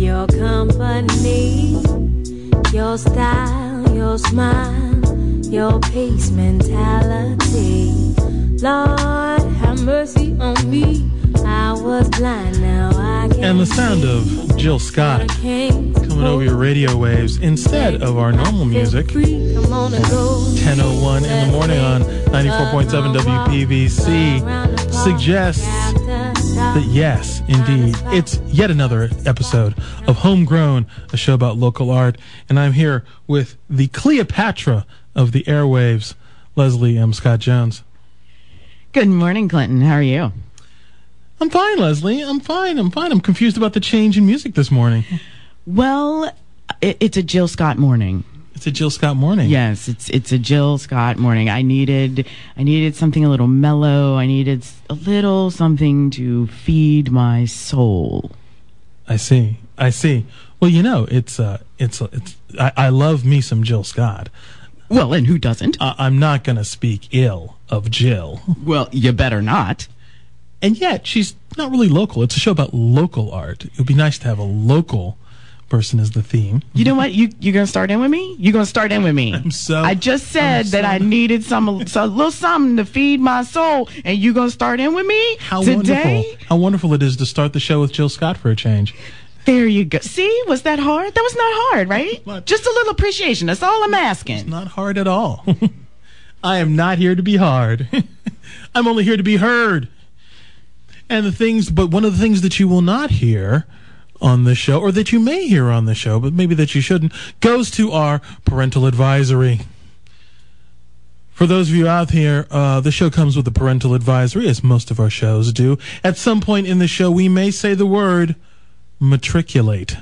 your company, your style, your smile, your peace mentality. Lord, have mercy on me. I was blind, now I can. And the sound of Jill Scott coming over your radio waves instead of our normal music. 10:01 in the morning on 94.7 WPVC suggests that yes, indeed, it's yet another episode of Homegrown, a show about local art. And I'm here with the Cleopatra of the airwaves, Leslie M. Scott Jones. Good morning, Clinton. How are you? I'm fine, Leslie. I'm fine. I'm confused about the change in music this morning. Well, it's a Jill Scott morning. It's a Jill Scott morning. Yes, it's a Jill Scott morning. I needed something a little mellow. I needed a little something to feed my soul. I see. Well, you know, I love me some Jill Scott. Well, and who doesn't? I'm not going to speak ill of Jill. Well, you better not. And yet, she's not really local. It's a show about local art. It would be nice to have a local person as the theme. You know what? You're going to start in with me? You're going to start in with me. I just said that I needed some little something to feed my soul, and you're going to start in with me today? How wonderful it is to start the show with Jill Scott for a change. There you go. See? Was that hard? That was not hard, right? Just a little appreciation. That's all I'm asking. It's not hard at all. I am not here to be hard. I'm only here to be heard. But one of the things that you will not hear on the show, or that you may hear on the show, but maybe that you shouldn't, goes to our parental advisory. For those of you out here, the show comes with a parental advisory, as most of our shows do. At some point in the show, we may say the word matriculate.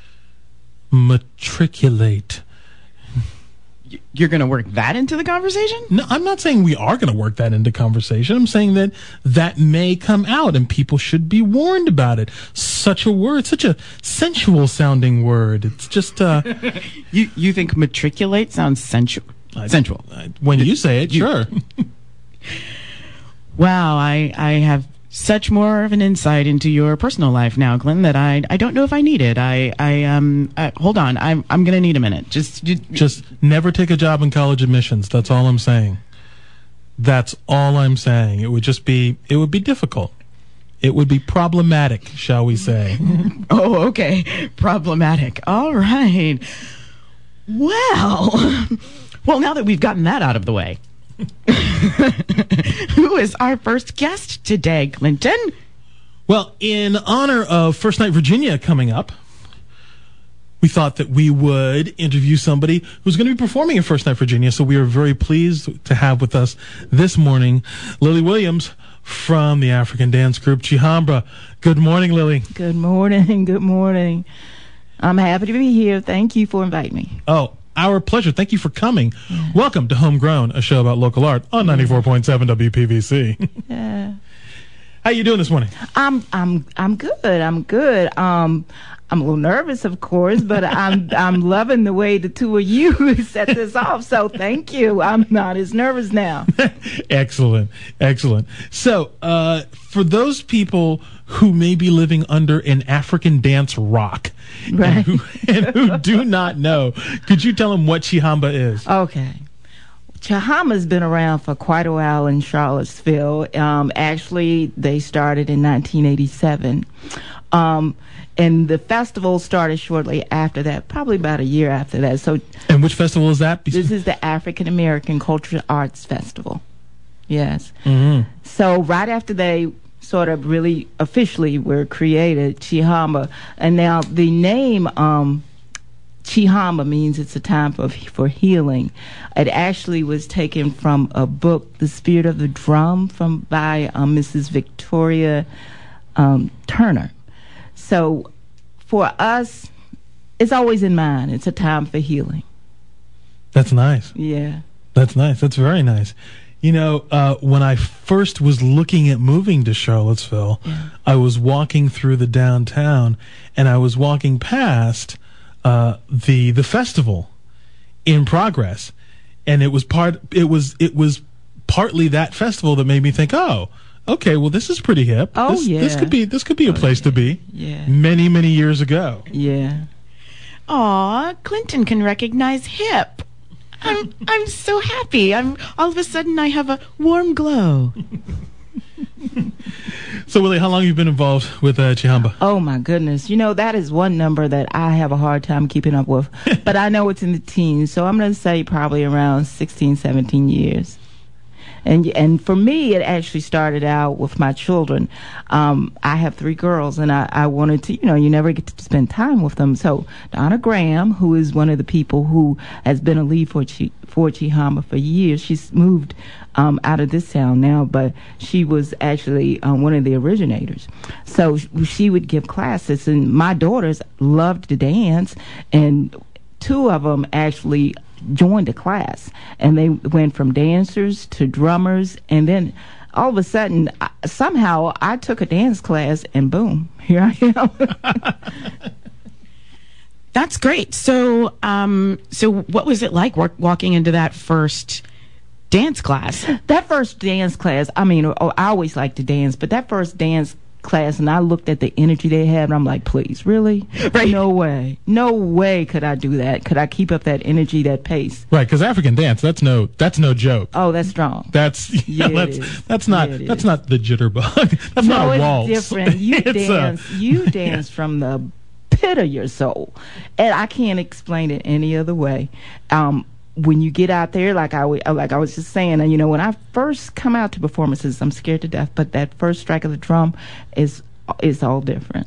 Matriculate. You're going to work that into the conversation? No, I'm not saying we are going to work that into conversation. I'm saying that may come out and people should be warned about it. Such a word, such a sensual sounding word. It's just, You think matriculate sounds sensual? Sensual. When you say it, sure. Wow, I have such more of an insight into your personal life now, Clinton, that I don't know if I need it. Hold on. I'm going to need a minute. Just never take a job in college admissions. That's all I'm saying. That's all I'm saying. It would be difficult. It would be problematic, shall we say. Oh, okay. Problematic. All right. Well, now that we've gotten that out of the way, who is our first guest today, Clinton? Well, in honor of First Night Virginia coming up, we thought that we would interview somebody who's going to be performing at First Night Virginia. So we are very pleased to have with us this morning Lily Williams from the African dance group Chihambra. Good morning, Lily. Good morning. Good morning. I'm happy to be here. Thank you for inviting me. Oh, our pleasure. Thank you for coming. Yeah. Welcome to Homegrown, a show about local art on 94.7 WPVC. Yeah. How you doing this morning? I'm good. I'm good. I'm a little nervous, of course, but I'm loving the way the two of you set this off. So thank you. I'm not as nervous now. Excellent. So, for those people who may be living under an African dance rock, right, and who do not know, could you tell them what Chihambra is? Okay. Chihambra's been around for quite a while in Charlottesville. Actually, they started in 1987. And the festival started shortly after that, probably about a year after that. So, and which festival is that? This is the African American Cultural Arts Festival. Yes. Mm-hmm. So right after they sort of really officially were created, Chihambra, and now the name Chihambra means it's a time for healing. It actually was taken from a book, The Spirit of the Drum, by Mrs. Victoria Turner. So for us, it's always in mind. It's a time for healing. That's nice. Yeah. That's nice. That's very nice. You know, when I first was looking at moving to Charlottesville, I was walking through the downtown, and I was walking past the festival in progress, and it was partly that festival that made me think, oh, Okay, well, this is pretty hip. Oh, this, yeah. This could be a place to be. Yeah. Many, many years ago. Yeah. Aw, Clinton can recognize hip. I'm so happy. All of a sudden I have a warm glow. So, Willie, how long have you been involved with Chihamba? Oh, my goodness. That is one number that I have a hard time keeping up with. But I know it's in the teens, so I'm going to say probably around 16, 17 years. And for me, it actually started out with my children. I have 3 girls, and I wanted to, you never get to spend time with them. So Donna Graham, who is one of the people who has been a lead for Chihamba for years, she's moved out of this town now, but she was actually one of the originators. So she would give classes, and my daughters loved to dance, and 2 of them actually joined a class, and they went from dancers to drummers, and then all of a sudden somehow I took a dance class, and boom, here I am. That's great. So what was it like walking into that first dance class? That first dance class, I always liked to dance, but that first dance class, and I looked at the energy they had, and I'm like, please, really? Right. No way could I do that. Could I keep up that energy, that pace? Right, because African dance, that's no joke. Oh, that's strong. That's not the jitterbug. That's not a waltz. It's different. You dance from the pit of your soul, and I can't explain it any other way. When you get out there, like I was just saying, and when I first come out to performances, I'm scared to death. But that first strike of the drum is all different.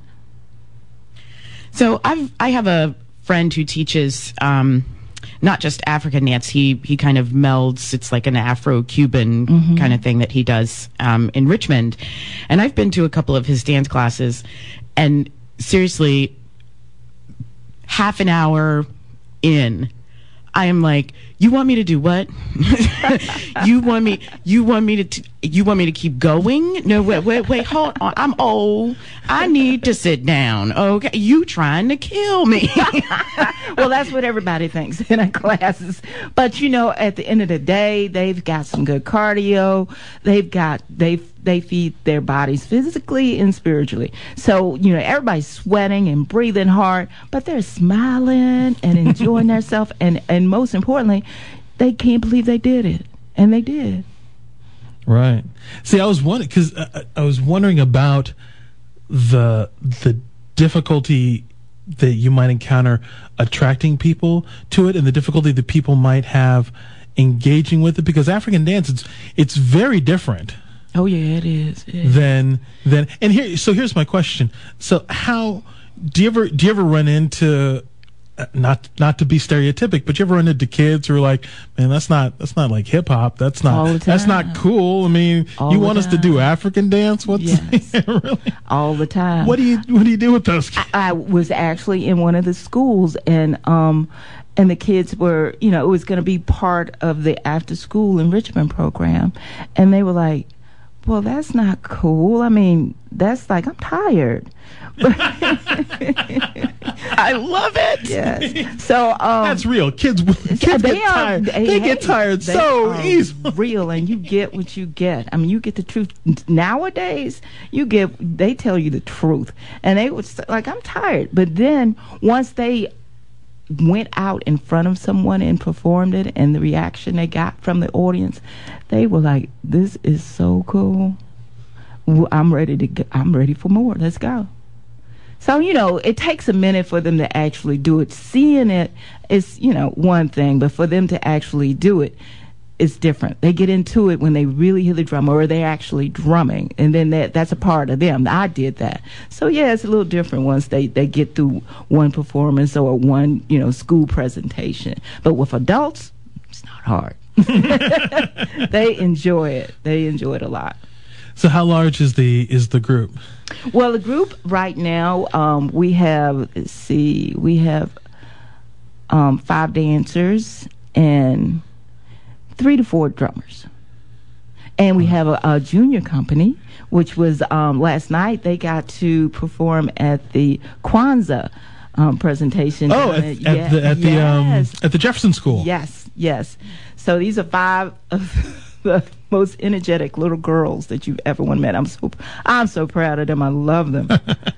So I have a friend who teaches not just African dance. He kind of melds. It's like an Afro-Cuban kind of thing that he does in Richmond, and I've been to a couple of his dance classes, and seriously, half an hour in, I am like, you want me to do what? you want me to keep going? No, wait, hold on. I'm old. I need to sit down. Okay, you trying to kill me? Well, that's what everybody thinks in our classes. But at the end of the day, they've got some good cardio. They feed their bodies physically and spiritually. So, everybody's sweating and breathing hard, but they're smiling and enjoying themselves. And most importantly, they can't believe they did it. And they did. Right. See, I was wondering about the difficulty that you might encounter attracting people to it, and the difficulty that people might have engaging with it, because African dance, it's very different. Oh yeah, it is. Then here's my question. So how do you ever run into, not to be stereotypic, but you ever run into kids who are like, man, that's not like hip hop. That's not cool. I mean, you want us to do African dance? Yes. Really? All the time. What do you do with those kids? I was actually in one of the schools, and the kids were, it was going to be part of the after school enrichment program, and they were like, well, that's not cool. I mean, that's like, I'm tired. I love it. Yes. So that's real. Kids get tired. They get tired so easily. Real, and you get what you get. I mean, you get the truth. Nowadays, they tell you the truth, and they would like, I'm tired. But then once they went out in front of someone and performed it, and the reaction they got from the audience, they were like, this is so cool. I'm ready for more. Let's go. So, it takes a minute for them to actually do it. Seeing it is, one thing, but for them to actually do it is different. They get into it when they really hear the drum, or they're actually drumming, and then that's a part of them. I did that. So, yeah, it's a little different once they get through one performance or one, school presentation. But with adults, it's not hard. They enjoy it. They enjoy it a lot. So how large is the group? Well, the group right now, we have 5 dancers and 3 to 4 drummers. And we have a junior company, which was last night they got to perform at the Kwanzaa presentation. Oh, at the Jefferson School. Yes. So these are 5 of the most energetic little girls that you've ever met. I'm so proud of them. I love them.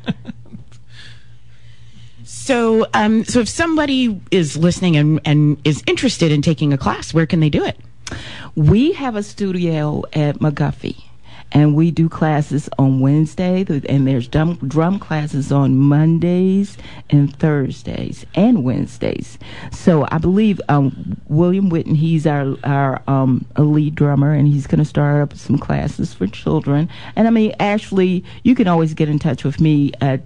So if somebody is listening and is interested in taking a class, where can they do it? We have a studio at McGuffey, and we do classes on Wednesday, and there's drum classes on Mondays and Thursdays and Wednesdays. So I believe William Witten, he's our lead drummer, and he's going to start up some classes for children. And I mean, actually, you can always get in touch with me at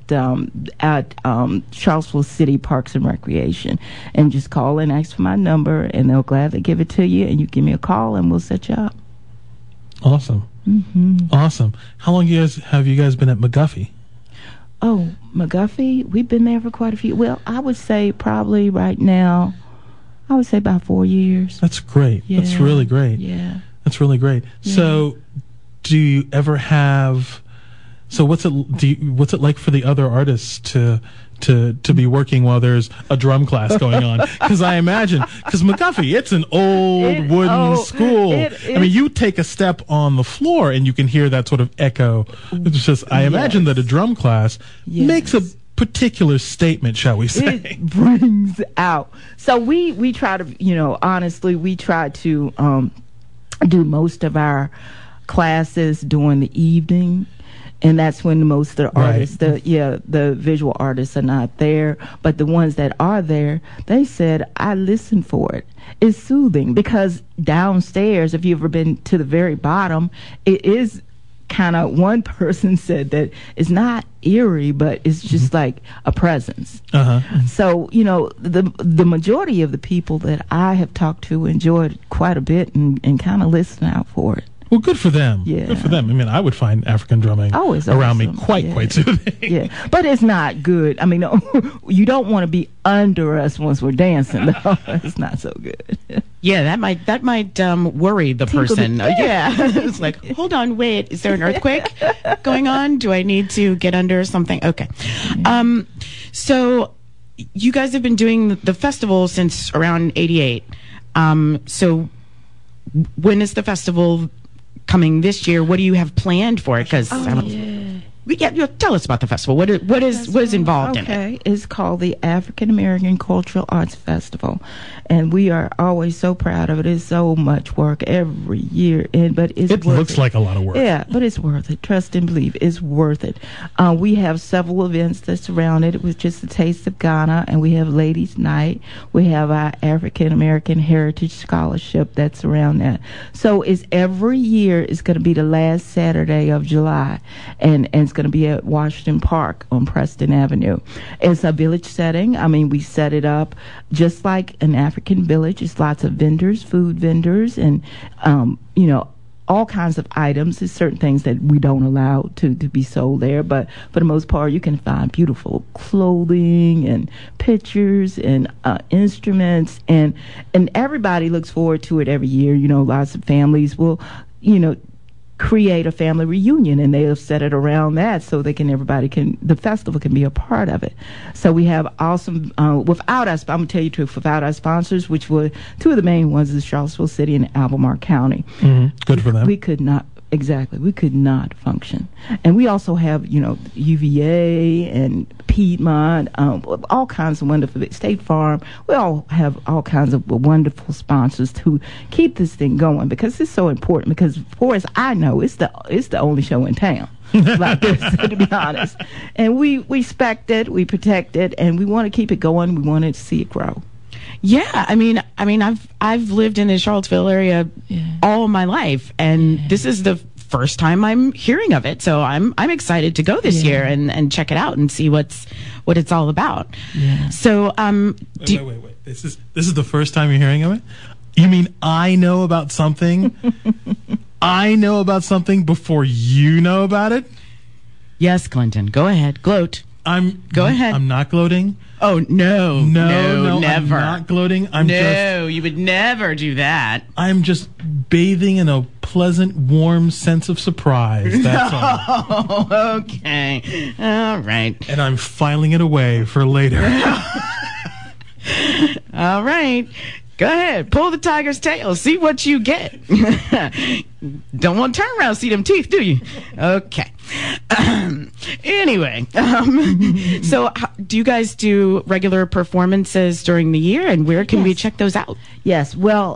Charlottesville City Parks and Recreation, and just call and ask for my number, and they'll gladly give it to you. And you give me a call, and we'll set you up. Awesome. Mm-hmm. Awesome. How long have you guys been at McGuffey? Oh, McGuffey, we've been there for quite a few. Well, I would say probably right now, about 4 years. That's great. Yeah. That's really great. Yeah. That's really great. Yeah. So, do you ever have? So, what's it like for the other artists to be working while there's a drum class going on? Because I imagine, McGuffey, it's an old wooden school. I mean, you take a step on the floor and you can hear that sort of echo. It's just, I imagine that a drum class makes a particular statement, shall we say. It brings out. So we try to, honestly, we try to do most of our classes during the evening. And that's when most of the artists, the visual artists are not there. But the ones that are there, they said, I listen for it. It's soothing because downstairs, if you've ever been to the very bottom, it is kind of, one person said that it's not eerie, but it's just like a presence. Uh-huh. So, the majority of the people that I have talked to enjoyed quite a bit and kind of listen out for it. Well, good for them. Yeah. Good for them. I mean, I would find African drumming around me quite soothing. Yeah, but it's not good. I mean, no, you don't want to be under us once we're dancing, though. It's not so good. Yeah, that might worry the person. Yeah, it's like, hold on, wait, is there an earthquake going on? Do I need to get under something? Okay. So you guys have been doing the festival since around '88. So when is the festival coming this year? What do you have planned for it? Because tell us about the festival. What is involved in it? Okay, it's called the African American Cultural Arts Festival, and we are always so proud of it. It's so much work every year, but it looks like a lot of work. Yeah, but it's worth it. Trust and believe, it's worth it. We have several events that surround it. It was just a taste of Ghana, and we have Ladies' Night. We have our African American Heritage Scholarship that's around that. So it's every year. It's going to be the last Saturday of July, and it's going to be at Washington Park on Preston Avenue. It's a village setting. I mean, we set it up just like an African village. It's lots of vendors, food vendors, and all kinds of items. There's certain things that we don't allow to be sold there, but for the most part, you can find beautiful clothing and pictures and instruments, and everybody looks forward to it every year. Lots of families will, create a family reunion, and they'll set it around that so the festival can be a part of it. So we have awesome, without us, I'm going to tell you the truth, without our sponsors, which were two of the main ones is Charlottesville City and Albemarle County. Mm-hmm. Good for them. We could not function. And we also have, UVA and Piedmont, all kinds of wonderful, State Farm. We all have all kinds of wonderful sponsors to keep this thing going, because it's so important, because as far as I know, it's the only show in town like this, to be honest. And we respect it, we protect it, and we want to keep it going. We want to see it grow. Yeah, I mean, I've lived in the Charlottesville area all my life, and this is the first time I'm hearing of it. So I'm excited to go this year and check it out and see what it's all about. Yeah. So wait. This is the first time you're hearing of it? You mean I know about something? I know about something before you know about it? Yes, Clinton. Go ahead. Gloat. Go ahead. I'm not gloating. Oh, no, never. I'm not gloating. You would never do that. I'm just bathing in a pleasant, warm sense of surprise. That's all. Okay. All right. And I'm filing it away for later. All right. Go ahead, pull the tiger's tail, see what you get. Don't want to turn around, see them teeth, do you? Okay. Anyway, so do you guys do regular performances during the year, and where can we check those out? Yes, well,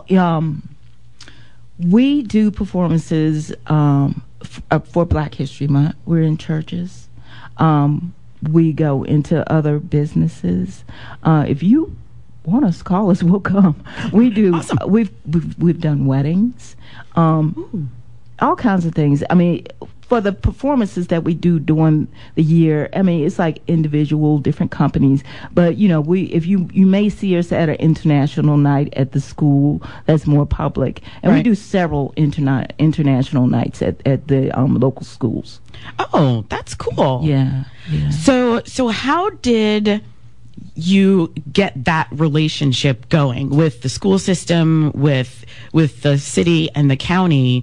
we do performances for Black History Month. We're in churches. We go into other businesses. If you want us to call us, we'll come. We do. Awesome. We've done weddings, all kinds of things. I mean, for the performances that we do during the year, I mean, it's like individual, different companies. But if you may see us at an international night at the school that's more public, and we do several international nights at the local schools. Oh, that's cool. Yeah. So how did you get that relationship going with the school system, with the city and the county,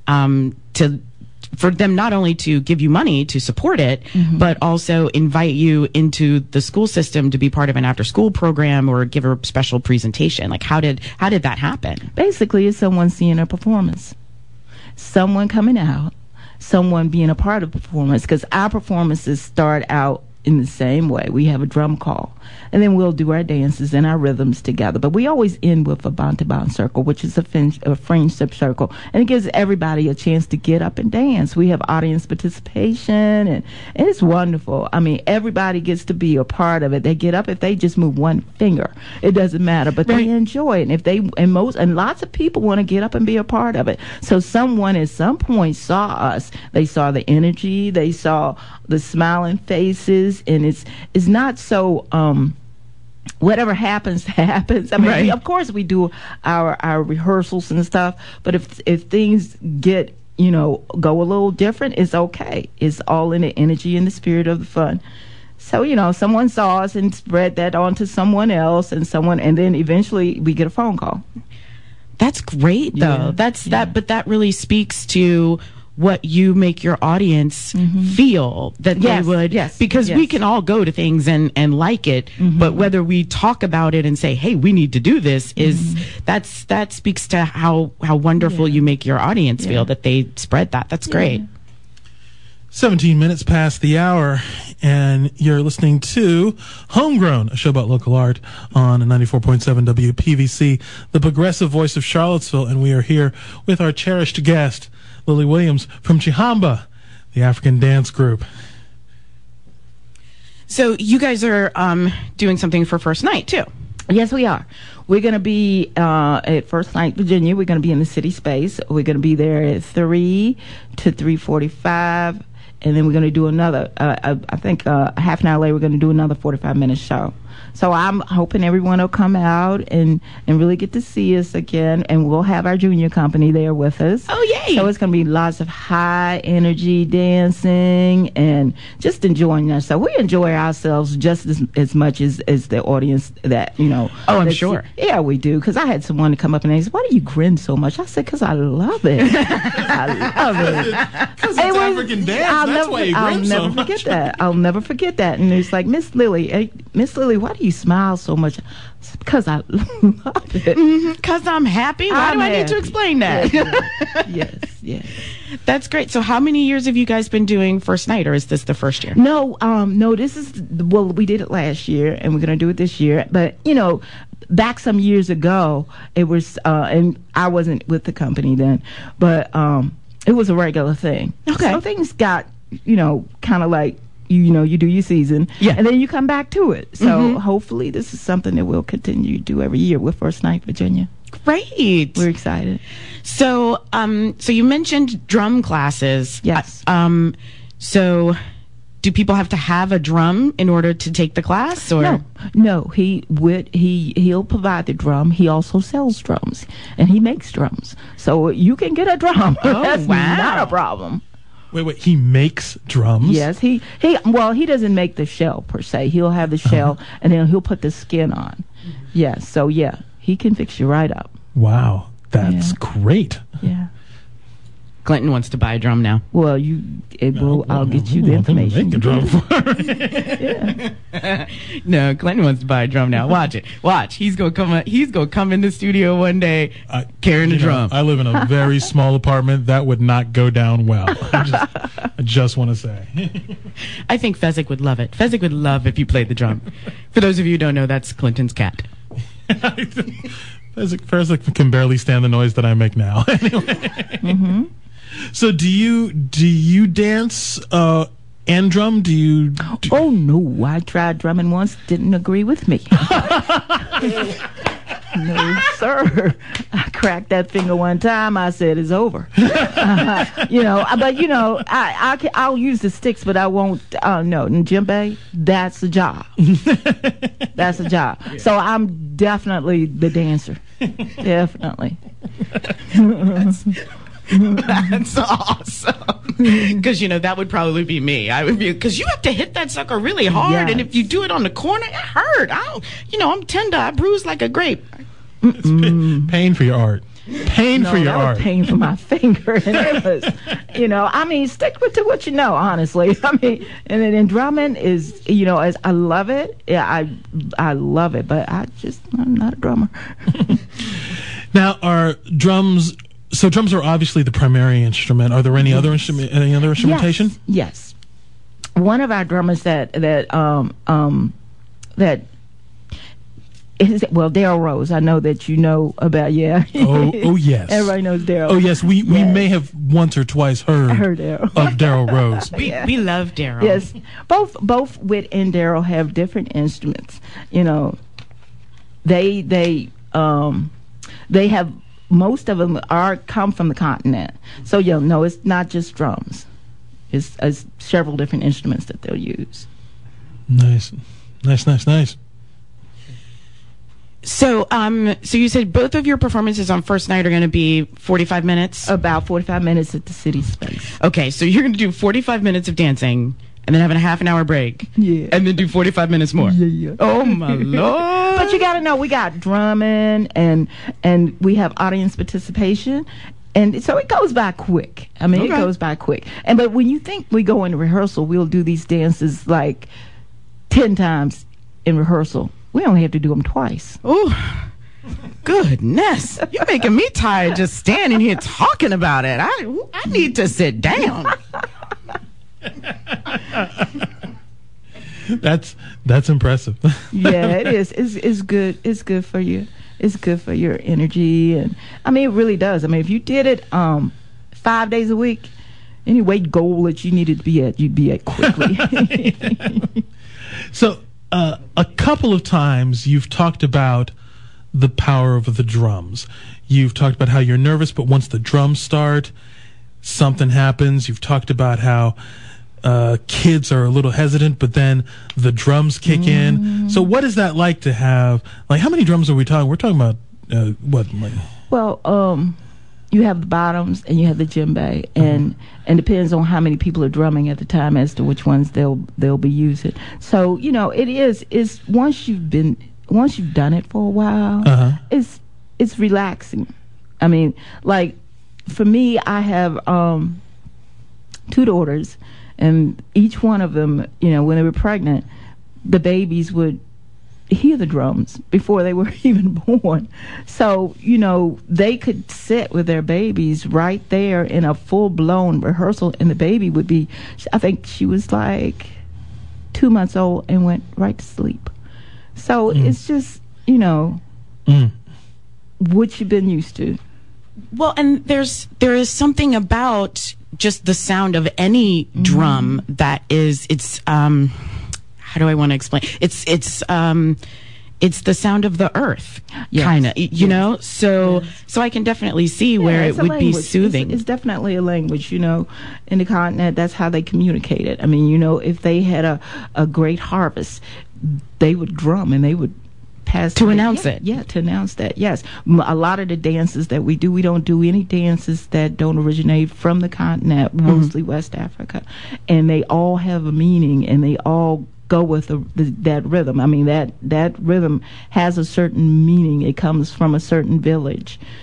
for them not only to give you money to support it, but also invite you into the school system to be part of an after-school program or give a special presentation? Like, how did that happen? Basically, it's someone seeing a performance, someone coming out, someone being a part of the performance, because our performances start out in the same way. We have a drum call, and then we'll do our dances and our rhythms together. But we always end with a Bantaban circle, which is a friendship circle, and it gives everybody a chance to get up and dance. We have audience participation, and it's wonderful. I mean, everybody gets to be a part of it. They get up, if they just move one finger, it doesn't matter, but they enjoy it. And lots of people want to get up and be a part of it. So someone at some point saw us. They saw the energy, they saw the smiling faces, and it's not so whatever happens. I mean, of course we do our rehearsals and stuff, but if things get go a little different, it's okay. It's all in the energy and the spirit of the fun. So someone saw us and spread that on to someone else, and then eventually we get a phone call. That's great, though. But that really speaks to what you make your audience feel that they would, because we can all go to things and like it, but whether we talk about it and say, hey, we need to do this, that speaks to how wonderful you make your audience feel, that they spread that. That's great. 17 minutes past the hour, and you're listening to Homegrown, a show about local art on 94.7 WPVC, the progressive voice of Charlottesville, and we are here with our cherished guest, Lily Williams from Chihamba, the African dance group. So you guys are doing something for First Night, too. Yes, we are. We're going to be at First Night, Virginia. We're going to be in the city space. We're going to be there at 3 to 3:45, and then we're going to do another, I think half an hour later, we're going to do another 45-minute show. So I'm hoping everyone will come out and really get to see us again, and we'll have our junior company there with us. Oh, yay! So it's going to be lots of high energy dancing and just enjoying ourselves. We enjoy ourselves just as much as the audience that, Oh, I'm sure. Yeah, we do. Because I had someone to come up and they said, why do you grin so much? I said, because I love it. I love it. Because it's African dance. That's why you grin so much. I'll never forget that. And it's like, Miss Lily, why do you smile so much? Because I love it. Because I'm happy? Why do I need to explain that? Yes. That's great. So how many years have you guys been doing First Night, or is this the first year? No, this is, we did it last year, and we're going to do it this year. But, back some years ago, it was, and I wasn't with the company then, but it was a regular thing. Okay. So things got, kind of like, you do your season, and then you come back to it. So hopefully this is something that we'll continue to do every year with First Night Virginia. Great. We're excited. So, so you mentioned drum classes. Yes. So do people have to have a drum in order to take the class, or? No. He'll provide the drum. He also sells drums, and he makes drums. So you can get a drum. Oh, That's wow. not a problem. Wait, he makes drums? Yes, he doesn't make the shell per se. He'll have the shell, and then he'll put the skin on. Yes, so he can fix you right up. Wow, that's great. Yeah. Clinton wants to buy a drum now. Well, I'll get you the information. Make a drum for her. Yeah. No, Clinton wants to buy a drum now. Watch it. Watch. He's gonna come in the studio one day carrying a drum. I live in a very small apartment. That would not go down well. I just want to say. I think Fezzik would love it. Fezzik would love if you played the drum. For those of you who don't know, that's Clinton's cat. Fezzik can barely stand the noise that I make now. Anyway. So do you dance and drum? Oh no, I tried drumming once. Didn't agree with me. No, sir. I cracked that finger one time. I said it's over. But I'll use the sticks, but I won't. No, and djembe, that's a job. That's a job. So I'm definitely the dancer. Definitely. That's awesome. Because that would probably be me. I would be, because you have to hit that sucker really hard, Yes. and if you do it on the corner, it hurt. I'm tender. I bruise like a grape. It's pain for your art. Pain for your that was art. pain for my finger, and it was, stick to what you know. Honestly, and then drumming is, as I love it. Yeah, I love it, but I'm not a drummer. Now, are drums? So drums are obviously the primary instrument. Are there any other instrumentation? Yes. One of our drummers that is, Daryl Rose. I know that you know about. Yeah. Oh yes. Everybody knows Daryl. Oh yes. We may have once or twice heard Daryl. of Daryl Rose. We love Daryl. Yes. Both Whit and Daryl have different instruments. They have. Most of them come from the continent, so no, it's not just drums. It's several different instruments that they'll use. Nice. So you said both of your performances on first night are going to be 45 minutes? About 45 minutes at the City Space. Okay, so you're going to do 45 minutes of dancing and then having a half an hour break. Yeah. And then do 45 minutes more. Yeah. Oh my Lord. But you got to know, we got drumming and we have audience participation. And so it goes by quick. It goes by quick. But when you think we go into rehearsal, we'll do these dances like 10 times in rehearsal. We only have to do them twice. Oh, goodness. You're making me tired just standing here talking about it. I need to sit down. That's impressive. Yeah, it is. It's good. It's good for you. It's good for your energy, and it really does. If you did it 5 days a week, any weight goal that you needed to be at, you'd be at quickly. So, a couple of times you've talked about the power of the drums. You've talked about how you're nervous, but once the drums start, something happens. You've talked about how kids are a little hesitant, but then the drums kick in. So what is that like to have? Like, how many drums are we talking? We're talking about what? Well, you have the bottoms and you have the djembe, and depends on how many people are drumming at the time as to which ones they'll be using. So it's once you've done it for a while, it's relaxing. Like for me, I have 2 daughters. And each one of them, when they were pregnant, the babies would hear the drums before they were even born. So, they could sit with their babies right there in a full-blown rehearsal, and the baby would be, I think she was like 2 months old and went right to sleep. So it's just, what you've been used to. Well, and there is something about just the sound of any drum that it's how do I want to explain? It's the sound of the earth, kind of, so I can definitely see where it would be soothing. It's definitely a language, in the continent. That's how they communicate it. If they had a great harvest, they would drum and they would pass to announce it. Yeah, to announce that. Yes, a lot of the dances that we don't do any dances that don't originate from the continent, mostly West Africa, and they all have a meaning and they all go with that rhythm. That rhythm has a certain meaning. It comes from a certain village.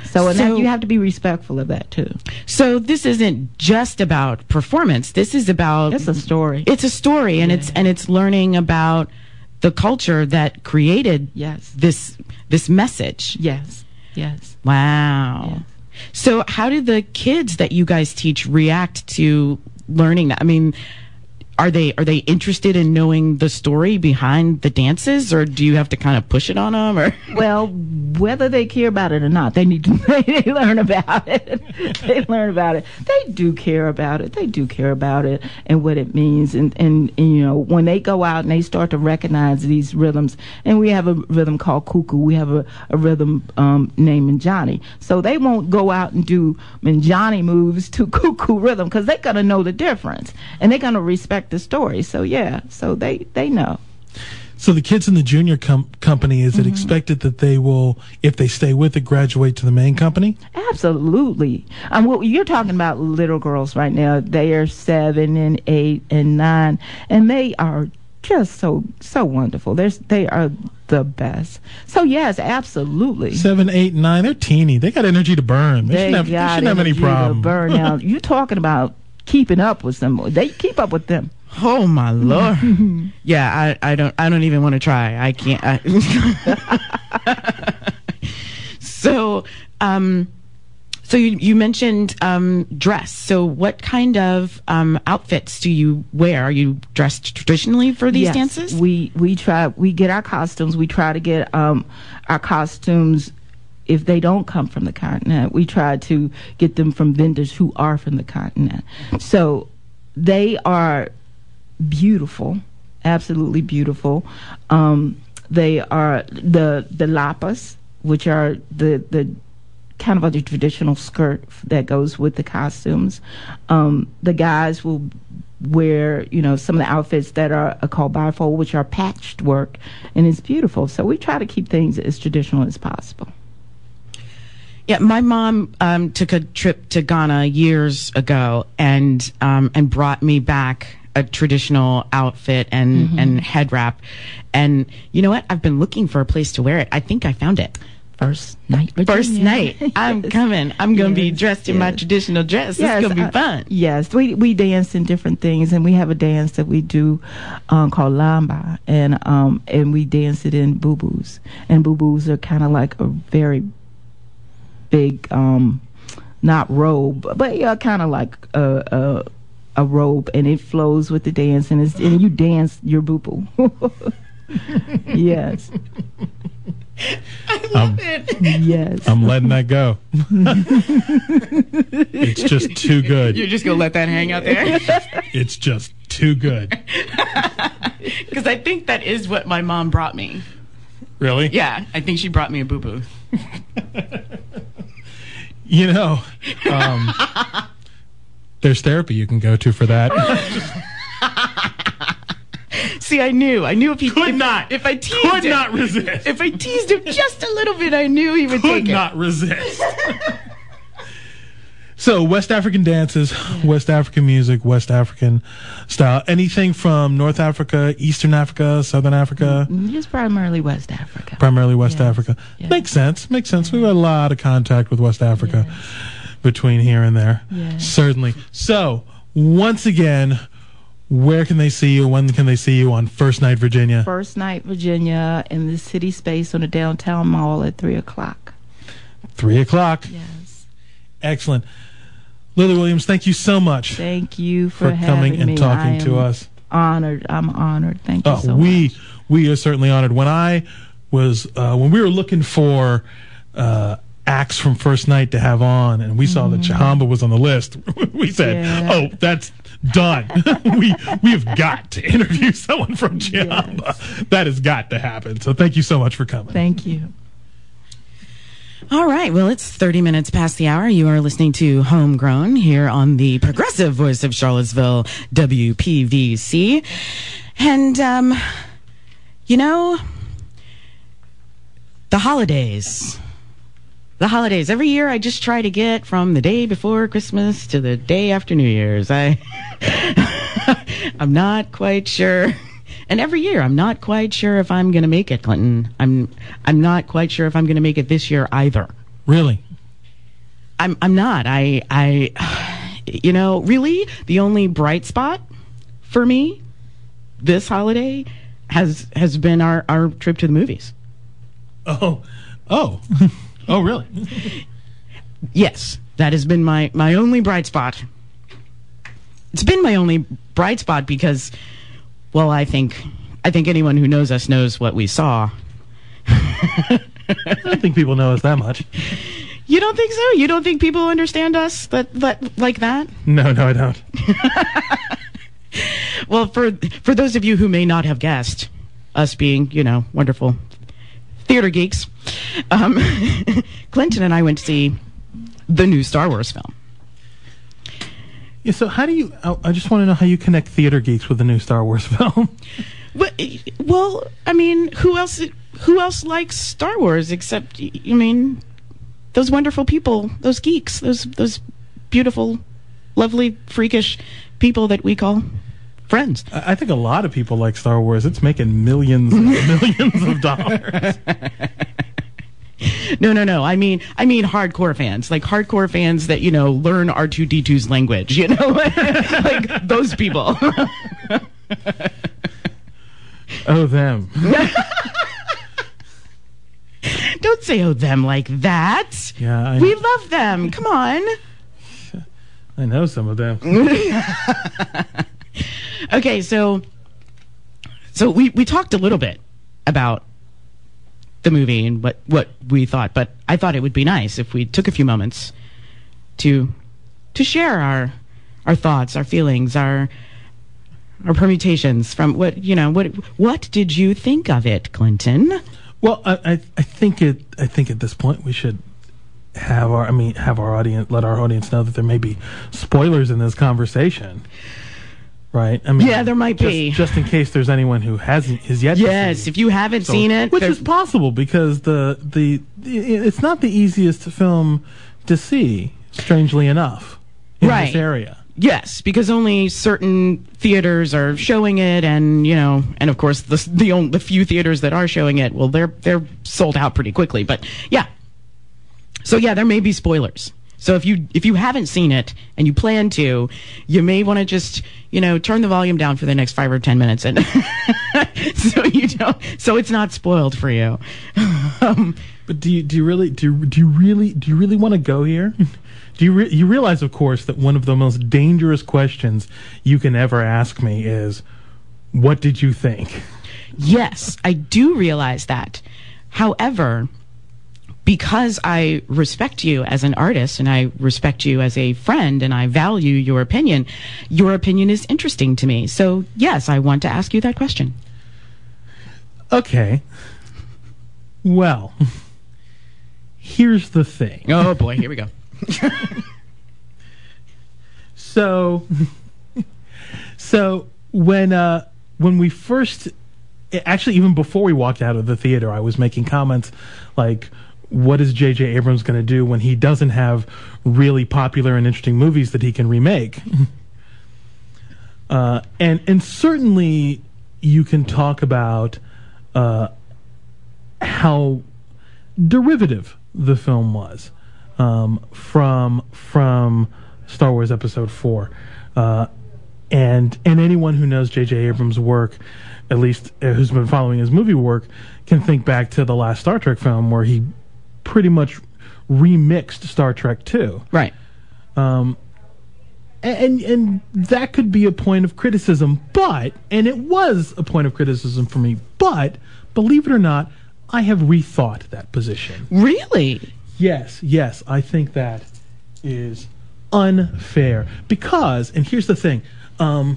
So that, you have to be respectful of that too. So this isn't just about performance. This is about It's a story. It's a story, and it's learning about the culture that created this message. Yes. Wow. Yes. So how do the kids that you guys teach react to learning that? I mean, are they interested in knowing the story behind the dances, or do you have to kind of push it on them? Or well, whether they care about it or not, they need to they learn about it. They learn about it. They do care about it. They do care about it and what it means. And you know, when they go out and they start to recognize these rhythms, and we have a rhythm called cuckoo. We have a rhythm named Minjani. So they won't go out and do Minjani moves to cuckoo rhythm because they're gonna know the difference and they're gonna respect the story. So so they know. So the kids in the junior company, is it expected that they will, if they stay with it, graduate to the main company? Absolutely. Well, you're talking about little girls right now. They are 7 and 8 and 9, and they are just so wonderful. They are the best. So yes, absolutely. 7, 8, 9. They're teeny. They got energy to burn. They shouldn't have any problem. Burn now. You're talking about keeping up with them. They keep up with them. Oh my Lord! Yeah, I don't even want to try. I can't. So you mentioned dress. So what kind of outfits do you wear? Are you dressed traditionally for these dances? We get our costumes. We try to get our costumes. If they don't come from the continent, we try to get them from vendors who are from the continent. So they are beautiful, absolutely beautiful. They are the lapas, which are the kind of a traditional skirt that goes with the costumes. The guys will wear, some of the outfits that are called bifold, which are patched work, and it's beautiful. So we try to keep things as traditional as possible. Yeah, my mom took a trip to Ghana years ago and brought me back a traditional outfit and head wrap. And you know what? I've been looking for a place to wear it. I think I found it. First night, Virginia. First night. I'm coming. I'm going to be dressed in my traditional dress. It's going to be fun. Yes, we dance in different things, and we have a dance that we do called lamba, and we dance it in boo-boos. And boo-boos are kind of like a very big, not robe, but kind of like a robe, and it flows with the dance, and you dance your boo-boo. Yes. I love it. Yes. I'm letting that go. It's just too good. You're just going to let that hang out there? It's just too good. Because I think that is what my mom brought me. Really? Yeah, I think she brought me a boo-boo. There's therapy you can go to for that. See, I knew if he if I teased could not resist. If I teased him just a little bit, I knew he would take it. Could not resist. So, West African dances, West African music, West African style. Anything from North Africa, Eastern Africa, Southern Africa? Just primarily West Africa. Primarily West Africa. Yes. Makes sense. We've had a lot of contact with West Africa between here and there. Yes. Certainly. So, once again, where can they see you? When can they see you on First Night Virginia? First Night Virginia in the city space on the downtown mall at 3 o'clock. 3 o'clock. Yes. Excellent. Lily Williams, thank you so much. Thank you for coming and me. talking to us. Honored. I'm honored. Thank you so much. We are certainly honored. When I was when we were looking for acts from First Night to have on, and we saw that Chihamba was on the list, we said, "Oh, that's done. we have got to interview someone from Chihamba. Yes. That has got to happen." So thank you so much for coming. Thank you. All right. Well, it's 30 minutes past the hour. You are listening to Homegrown here on the Progressive Voice of Charlottesville, WPVC. And, the holidays. Every year I just try to get from the day before Christmas to the day after New Year's. I'm not quite sure. And every year, I'm not quite sure if I'm going to make it, Clinton. I'm not quite sure if I'm going to make it this year either. Really? I'm not. Really, the only bright spot for me this holiday has been our trip to the movies. Oh, really? Yes, that has been my only bright spot. It's been my only bright spot because, well, I think anyone who knows us knows what we saw. I don't think people know us that much. You don't think so? You don't think people understand us that like that? No, I don't. Well, for those of you who may not have guessed, us being, wonderful theater geeks, Clinton and I went to see the new Star Wars film. Yeah, so how do you... I just want to know how you connect theater geeks with the new Star Wars film. Well, I mean, who else likes Star Wars except, those wonderful people, those geeks, those beautiful, lovely, freakish people that we call friends. I think a lot of people like Star Wars. It's making millions and millions of dollars. No. I mean hardcore fans, like hardcore fans that learn R2-D2's language. Like those people. Oh, them. Don't say "oh them" like that. Yeah, we love them. Come on. I know some of them. Okay, so we talked a little bit about the movie and what we thought, but I thought it would be nice if we took a few moments to share our thoughts, our feelings, our permutations from what did you think of it, Clinton? Well, I think at this point we should let our audience know that there may be spoilers in this conversation. Right? Yeah, there might be. Just in case there's anyone who is yet. Yes, if you haven't seen it, which is possible because it's not the easiest film to see. Strangely enough, in this area. Yes, because only certain theaters are showing it, and of course the few theaters that are showing it, well, they're sold out pretty quickly. But yeah, so yeah, there may be spoilers. So if you haven't seen it and you plan to, you may want to just turn the volume down for the next 5 or 10 minutes, and so it's not spoiled for you. But do you really want to go here? You realize, of course, that one of the most dangerous questions you can ever ask me is, what did you think? Yes, I do realize that. However, because I respect you as an artist and I respect you as a friend and I value your opinion is interesting to me. So, yes, I want to ask you that question. Okay. Well, here's the thing. Oh, boy, here we go. So when we first, actually even before we walked out of the theater, I was making comments like, what is J.J. Abrams going to do when he doesn't have really popular and interesting movies that he can remake? And certainly you can talk about how derivative the film was from Star Wars Episode 4. And anyone who knows J.J. Abrams' work, at least who's been following his movie work, can think back to the last Star Trek film where he pretty much remixed Star Trek 2. Right. And that could be a point of criticism, and it was a point of criticism for me, but believe it or not, I have rethought that position. Really? Yes, I think that is unfair because, and here's the thing, I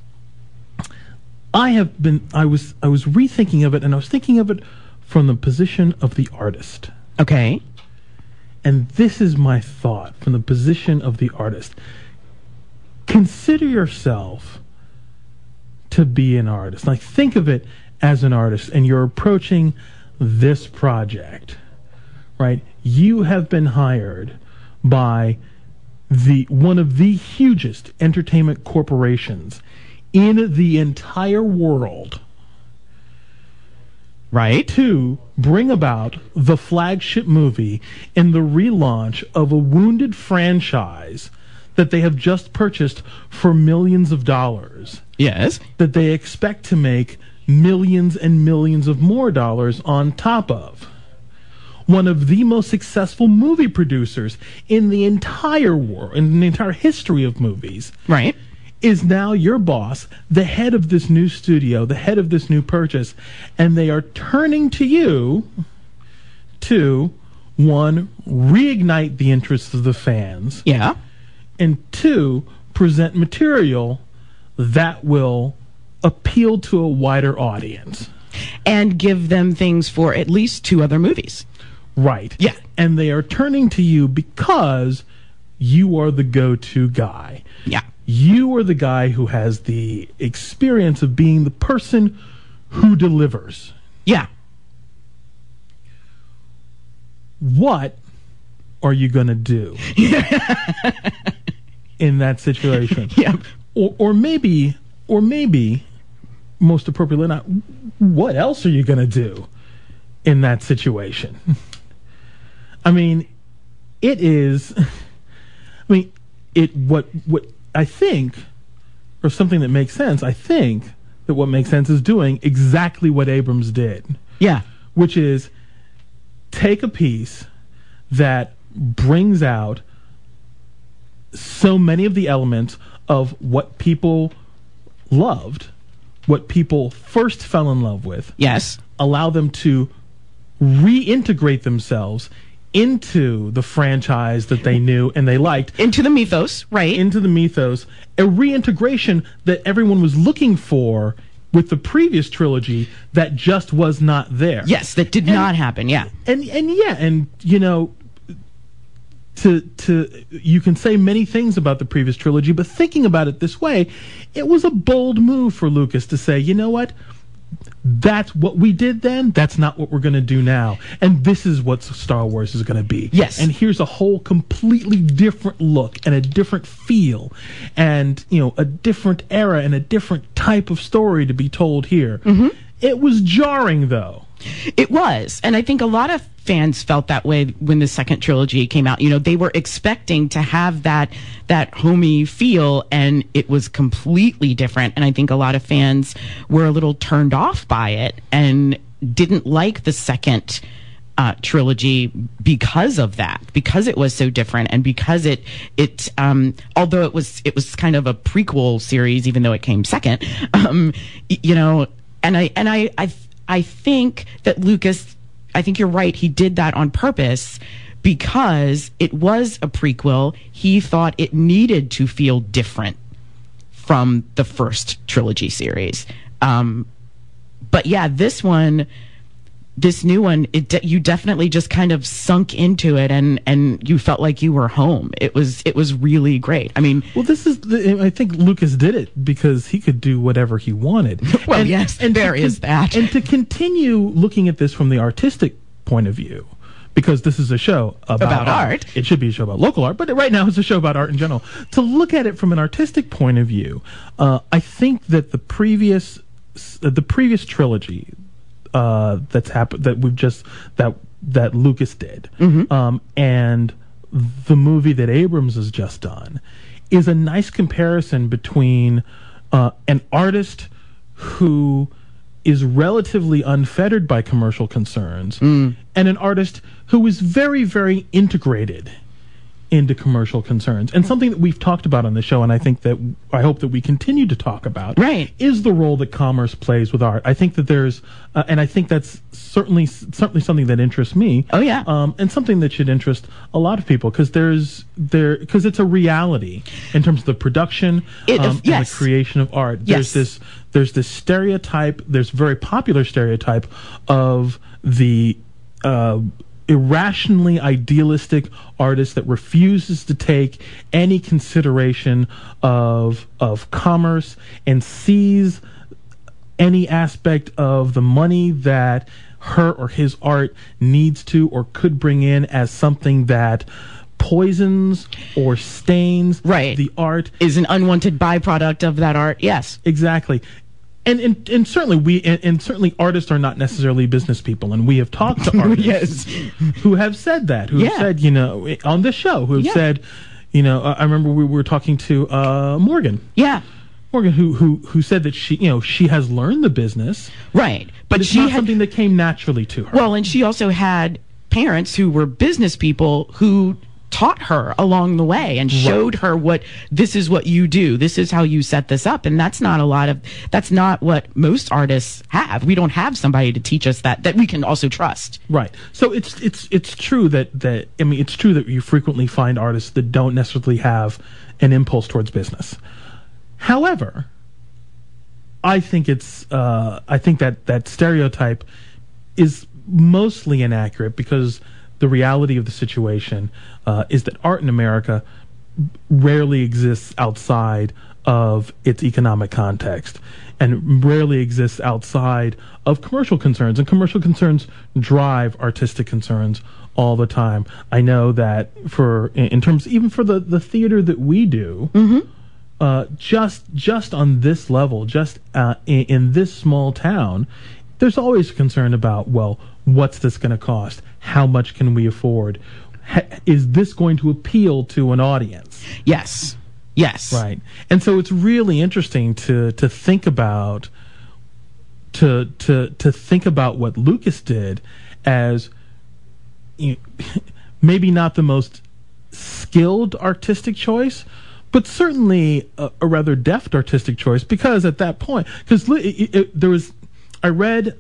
was rethinking of it, and I was thinking of it from the position of the artist. Okay. And this is my thought from the position of the artist. Consider yourself to be an artist. Like, think of it as an artist, and you're approaching this project, right? You have been hired by one of the hugest entertainment corporations in the entire world Right. to bring about the flagship movie in the relaunch of a wounded franchise that they have just purchased for millions of dollars, Yes. that they expect to make millions and millions of more dollars on top of. One of the most successful movie producers in the entire world, in the entire history of movies, Right. is now your boss, the head of this new studio, the head of this new purchase, and they are turning to you to, one, reignite the interests of the fans, Yeah. and two, present material that will appeal to a wider audience. And give them things for at least 2 other movies. Right. Yeah. And they are turning to you because you are the go-to guy. Yeah. You are the guy who has the experience of being the person who delivers. Yeah. What are you going to do in that situation? Yeah. Or maybe, most appropriately not, what else are you going to do in that situation? I mean, what I think, or something that makes sense, I think that what makes sense is doing exactly what Abrams did, Yeah. which is take a piece that brings out so many of the elements of what people loved, what people first fell in love with, Yes. allow them to reintegrate themselves into the franchise that they knew and they liked, Into the mythos, right? into the mythos, a reintegration that everyone was looking for with the previous trilogy that just was not there. Yes, that did not happen. Yeah. And you know, to you can say many things about the previous trilogy, but thinking about it this way, it was a bold move for Lucas to say, you know what? That's what we did then. That's not what we're going to do now. And this is what Star Wars is going to be. Yes. And here's a whole completely different look and a different feel and, you know, a different era and a different type of story to be told here. Mm-hmm. It was jarring, though. It was. And I think a lot of fans felt that way when the second trilogy came out. You know, they were expecting to have that homey feel, and it was completely different. And I think a lot of fans were a little turned off by it and didn't like the second trilogy because of that, because it was so different, and because it although it was kind of a prequel series, even though it came second, you know, and I think that Lucas, I think you're right, he did that on purpose because it was a prequel. He thought it needed to feel different from the first trilogy series. But yeah, this new one, you definitely just kind of sunk into it, and you felt like you were home. It was really great. I mean, well, I think Lucas did it because he could do whatever he wanted. Well, yes, and there is that. And to continue looking at this from the artistic point of view, because this is a show about art. It should be a show about local art, but right now it's a show about art in general. To look at it from an artistic point of view, I think that the previous trilogy that's happened, that Lucas did, and the movie that Abrams has just done, is a nice comparison between an artist who is relatively unfettered by commercial concerns and an artist who is very, very integrated into commercial concerns. And something that we've talked about on the show, and I hope that we continue to talk about, right, is the role that commerce plays with art. I think that there's, and I think that's certainly something that interests me. Oh yeah, and something that should interest a lot of people, because it's a reality in terms of the production and the creation of art. Yes. There's this stereotype. There's a very popular stereotype of the irrationally idealistic artist that refuses to take any consideration of commerce and sees any aspect of the money that her or his art needs to or could bring in as something that poisons or stains the art, is an unwanted byproduct of that art. Yes, exactly. And certainly certainly artists are not necessarily business people, and we have talked to artists who have said that, who have said, on this show, who have said, I remember we were talking to Morgan. Yeah. Morgan, who said that she has learned the business, right? But it's not something that came naturally to her. Well, and she also had parents who were business people who taught her along the way and showed her this is what you do, this is how you set this up, and that's not what most artists have. We don't have somebody to teach us that we can also trust. Right. So it's true that it's true that you frequently find artists that don't necessarily have an impulse towards business. However, I think that stereotype is mostly inaccurate, because the reality of the situation is that art in America rarely exists outside of its economic context, and rarely exists outside of commercial concerns. And commercial concerns drive artistic concerns all the time. I know that in terms, even for the theater that we do, just on this level, in this small town, there's always concern about, well, what's this going to cost? How much can we afford? Is this going to appeal to an audience? Yes. Right. And so it's really interesting to think about think about what Lucas did as maybe not the most skilled artistic choice, but certainly a rather deft artistic choice, because at that point, I read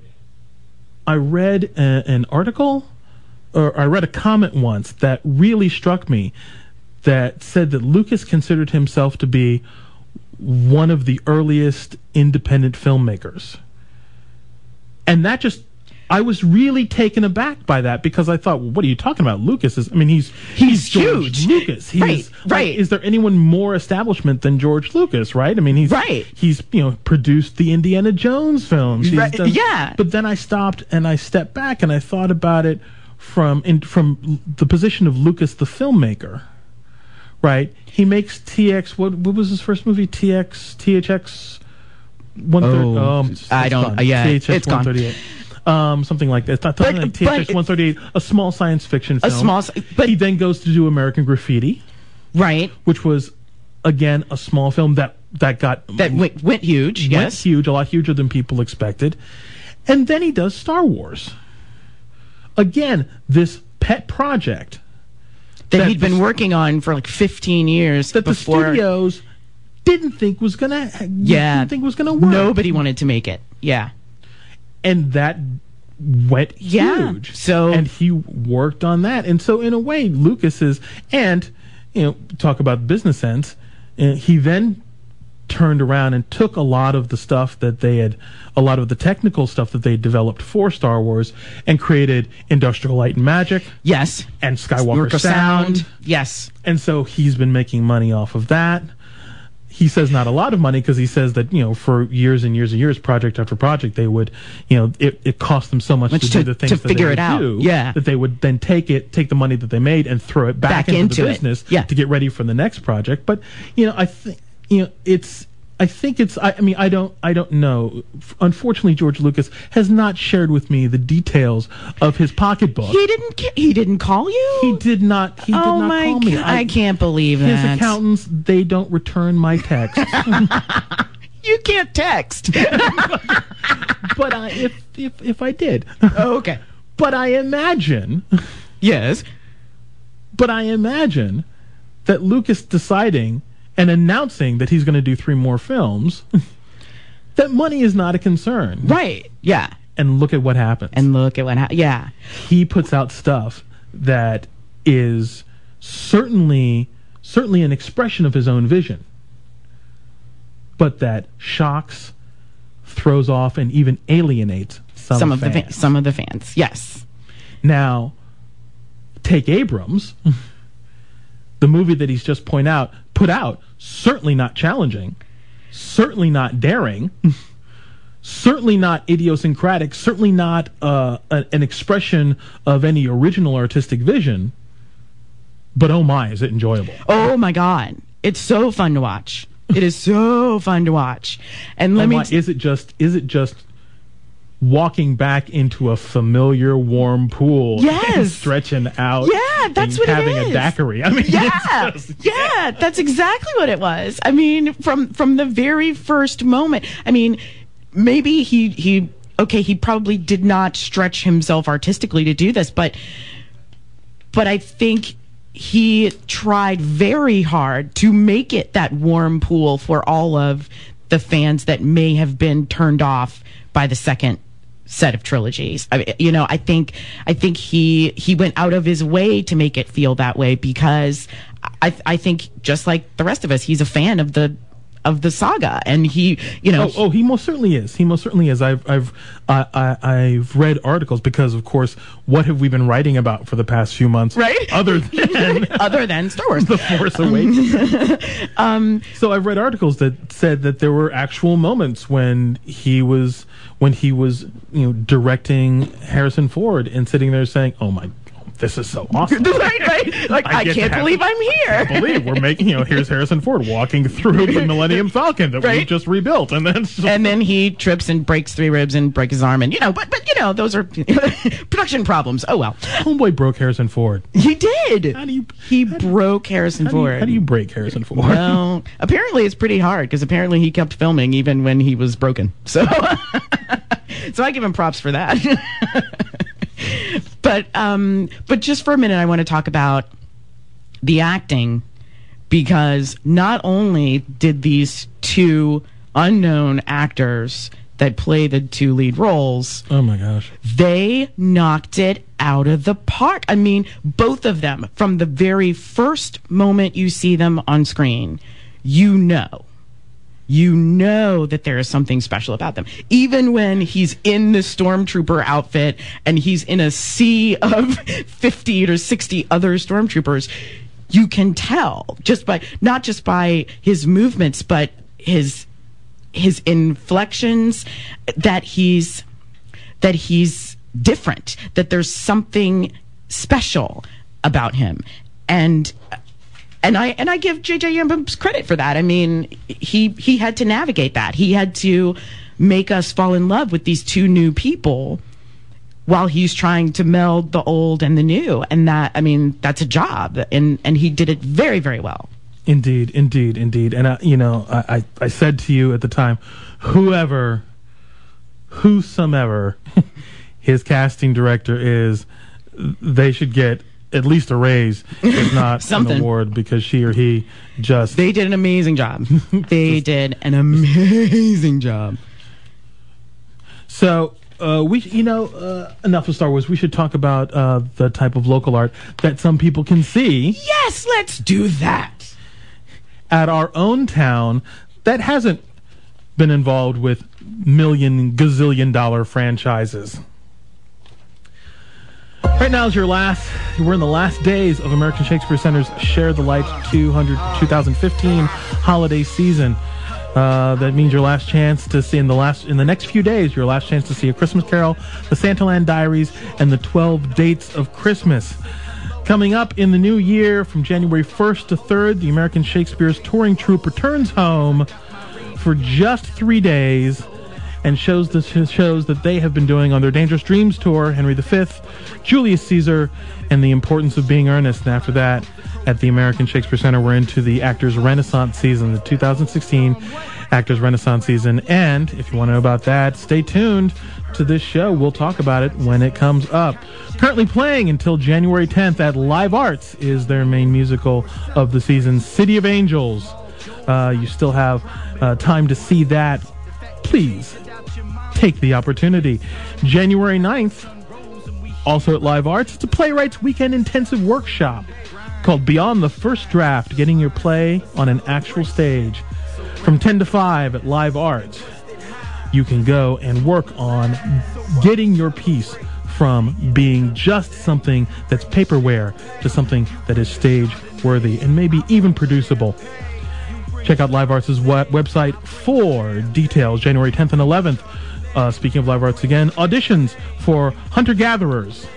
an article, or I read a comment once that really struck me, that said that Lucas considered himself to be one of the earliest independent filmmakers. And that I was really taken aback by that, because I thought, well, what are you talking about? Lucas is, he's George huge. Lucas. Right. Is there anyone more establishment than George Lucas, right? He's produced the Indiana Jones films. But then I stopped and I stepped back and I thought about it from the position of Lucas the filmmaker, right? He makes TX, what was his first movie? THX 138. I don't, THX it's 138. Something like that. THX 138, a small science fiction film. But he then goes to do American Graffiti, right? Which was, again, a small film that went huge. Went huge, a lot huger than people expected. And then he does Star Wars. Again, this pet project that he'd been working on for like 15 years that before the studios didn't think was gonna work. Nobody wanted to make it. Yeah. And that went huge. And he worked on that. And so in a way, Lucas is, and talk about business sense, he then turned around and took a lot of the stuff that a lot of the technical stuff that they developed for Star Wars, and created Industrial Light and Magic. Yes. And Skywalker Sound. Yes. And so he's been making money off of that. He says not a lot of money, because he says that, for years and years and years, project after project, they would, it cost them so much to do the things to that figure they it out. do, yeah, that they would then take the money that they made and throw it back into the business to get ready for the next project. But, I think, I don't know. Unfortunately, George Lucas has not shared with me the details of his pocketbook. He didn't call you? He did not call me. I can't believe that. His accountants, they don't return my texts. You can't text. But if I did. Oh, okay. But I imagine. Yes. But I imagine that Lucas deciding and announcing that he's going to do 3 more films, that money is not a concern. Right. Yeah. And look at what happens. Yeah. He puts out stuff that is certainly an expression of his own vision, but that shocks, throws off, and even alienates some of the fans. Yes. Now, take Abrams, the movie that he's just put out, certainly not challenging, certainly not daring, certainly not idiosyncratic, certainly not an expression of any original artistic vision, but oh my, is it enjoyable. Oh my God. It's so fun to watch. It is so fun to watch. And is it just walking back into a familiar warm pool? Yes. And stretching out. Yeah, that's what it is. Having a daiquiri. I mean, yeah, that's exactly what it was. I mean, from the very first moment. I mean, maybe he probably did not stretch himself artistically to do this, but I think he tried very hard to make it that warm pool for all of the fans that may have been turned off by the second set of trilogies. I mean, I think he went out of his way to make it feel that way, because I think, just like the rest of us, he's a fan of the saga, and he most certainly is. He most certainly is. I've read articles, because of course, what have we been writing about for the past few months, right? Other than Star Wars, The Force Awakens. So I've read articles that said that there were actual moments when he was directing Harrison Ford and sitting there saying, "Oh my, this is so awesome." right. Like, I can't believe I'm here. I can't believe we're making, here's Harrison Ford walking through the Millennium Falcon that we've just rebuilt. And then he trips and breaks 3 ribs and breaks his arm. And, but those are production problems. Oh, well. Homeboy broke Harrison Ford. He did. He broke Harrison Ford. How do you break Harrison Ford? Well, apparently it's pretty hard, because apparently he kept filming even when he was broken. So, so I give him props for that. But just for a minute, I want to talk about the acting, because not only did these 2 unknown actors that play the 2 lead roles, oh my gosh, they knocked it out of the park. I mean, both of them, from the very first moment you see them on screen, you know that there is something special about them. Even when he's in the stormtrooper outfit and he's in a sea of 50 or 60 other stormtroopers, you can tell not just by his movements, but his inflections, that he's different, that there's something special about him. And I give J.J. Abrams credit for that. I mean, he had to navigate that. He had to make us fall in love with these 2 new people while he's trying to meld the old and the new. And that's a job. And he did it very, very well. Indeed. And I said to you at the time, whosoever his casting director is, they should get at least a raise, if not an award, because she or he they did an amazing job. So enough of Star Wars. We should talk about the type of local art that some people can see. Yes, let's do that. At our own town that hasn't been involved with gazillion-dollar franchises. Right now is we're in the last days of American Shakespeare Center's Share the Light 2015 holiday season. That means your last chance to see in the next few days, your last chance to see A Christmas Carol, The Santaland Diaries, and the 12 Dates of Christmas. Coming up in the new year, from January 1st to 3rd, the American Shakespeare's touring troupe returns home for just 3 days and shows the shows that they have been doing on their Dangerous Dreams tour, Henry V, Julius Caesar, and The Importance of Being Earnest. And after that, at the American Shakespeare Center, we're into the Actors Renaissance season, the 2016 Actors Renaissance season. And if you want to know about that, stay tuned to this show. We'll talk about it when it comes up. Currently playing until January 10th at Live Arts is their main musical of the season, City of Angels. You still have time to see that. Please take the opportunity. January 9th, also at Live Arts, it's a Playwrights Weekend Intensive Workshop called Beyond the First Draft, getting your play on an actual stage. From 10 to 5 at Live Arts, you can go and work on getting your piece from being just something that's paperware to something that is stage-worthy and maybe even producible. Check out Live Arts' website for details. January 10th and 11th. Speaking of Live Arts again, auditions for Hunter-Gatherers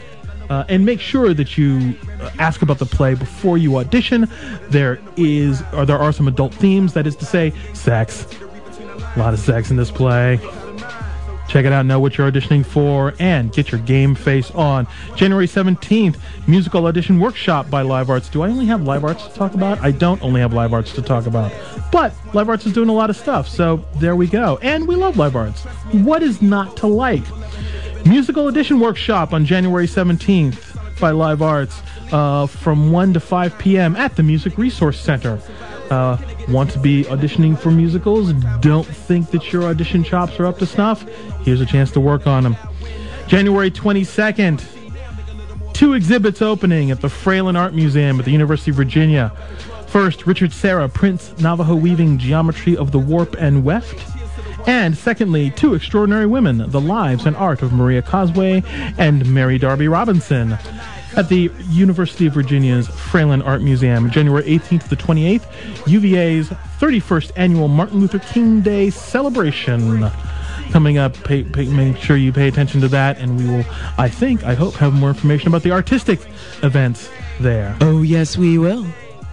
And make sure that you ask about the play before you audition. There are some adult themes, that is to say, sex. A lot of sex in this play. Check it out, know what you're auditioning for, and get your game face on. January 17th, musical audition workshop by Live Arts. Do I only have Live Arts to talk about? I don't only have Live Arts to talk about. But Live Arts is doing a lot of stuff, so there we go. And we love Live Arts. What is not to like? Musical audition workshop on January 17th by Live Arts from 1 to 5 p.m. at the Music Resource Center. Want to be auditioning for musicals? Don't think that your audition chops are up to snuff? Here's a chance to work on them. January 22nd, 2 exhibits opening at the Fralin Art Museum at the University of Virginia. First, Richard Serra prints Navajo weaving geometry of the warp and weft. And secondly, 2 extraordinary women, the lives and art of Maria Cosway and Mary Darby Robinson, at the University of Virginia's Fralin Art Museum, January 18th to 28th, UVA's 31st annual Martin Luther King Day celebration. Coming up, make sure you pay attention to that, and we will, I hope, have more information about the artistic events there. Oh, yes, we will.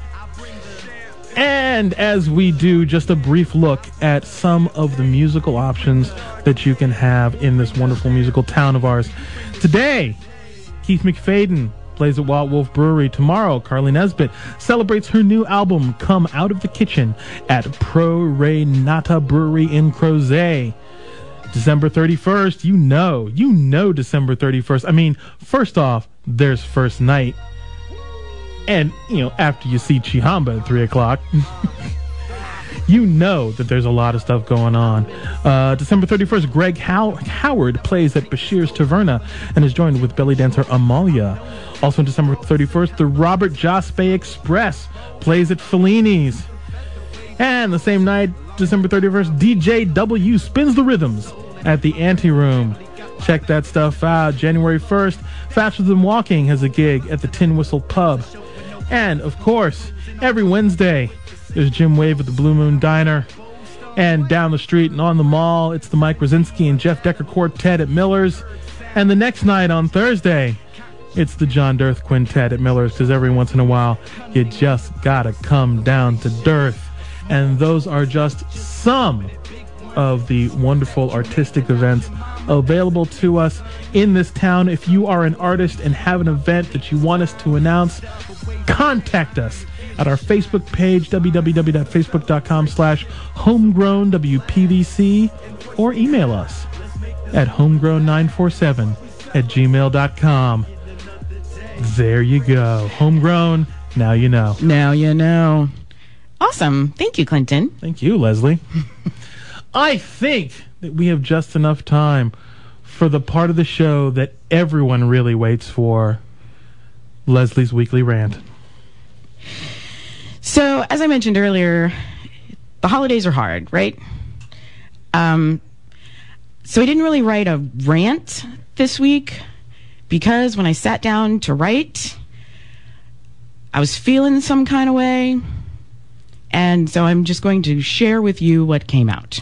And as we do, just a brief look at some of the musical options that you can have in this wonderful musical town of ours. Today, Keith McFadden plays at Wild Wolf Brewery. Tomorrow, Carly Nesbitt celebrates her new album, Come Out of the Kitchen, at Pro Re Nata Brewery in Crozet. December 31st, you know December 31st. I mean, first off, there's first night. And, after you see Chihamba at 3 o'clock, you know that there's a lot of stuff going on. December 31st, Greg Howard plays at Bashir's Taverna and is joined with belly dancer Amalia. Also on December 31st, the Robert Jospe Express plays at Fellini's. And the same night, December 31st, DJ W spins the rhythms at the Anteroom. Check that stuff out. January 1st, Faster Than Walking has a gig at the Tin Whistle Pub. And, of course, every Wednesday, there's Jim Wave at the Blue Moon Diner. And down the street and on the mall, it's the Mike Rosinski and Jeff Decker Quartet at Miller's. And the next night on Thursday, it's the John Dirth Quintet at Miller's, because every once in a while, you just gotta come down to Dirth. And those are just some of the wonderful artistic events available to us in this town. If you are an artist and have an event that you want us to announce, contact us at our Facebook page, www.facebook.com/homegrownwpvc, or email us at homegrown947@gmail.com. There you go. Homegrown, now you know. Now you know. Awesome. Thank you, Clinton. Thank you, Leslie. I think that we have just enough time for the part of the show that everyone really waits for, Leslie's Weekly Rant. So, as I mentioned earlier, the holidays are hard, right? So I didn't really write a rant this week because when I sat down to write, I was feeling some kind of way. And so I'm just going to share with you what came out.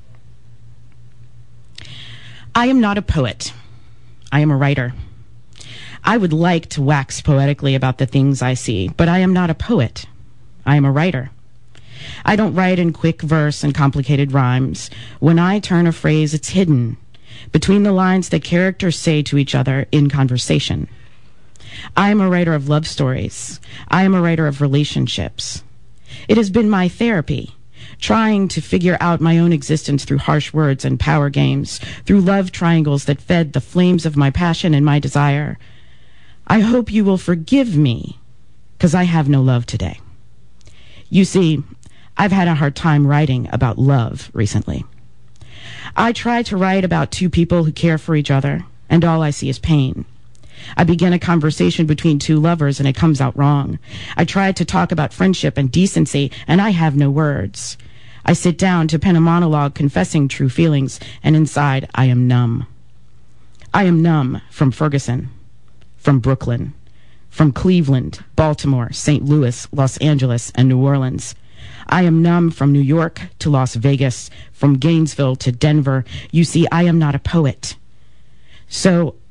I am not a poet. I am a writer. I would like to wax poetically about the things I see, but I am not a poet. I am a writer. I don't write in quick verse and complicated rhymes. When I turn a phrase, it's hidden between the lines that characters say to each other in conversation. I am a writer of love stories. I am a writer of relationships. It has been my therapy, trying to figure out my own existence through harsh words and power games, through love triangles that fed the flames of my passion and my desire. I hope you will forgive me, because I have no love today. You see, I've had a hard time writing about love recently. I try to write about 2 people who care for each other, and all I see is pain. I begin a conversation between 2 lovers and it comes out wrong. I try to talk about friendship and decency and I have no words. I sit down to pen a monologue confessing true feelings and inside I am numb. I am numb from Ferguson, from Brooklyn, from Cleveland, Baltimore, St. Louis, Los Angeles, and New Orleans. I am numb from New York to Las Vegas, from Gainesville to Denver. You see, I am not a poet. So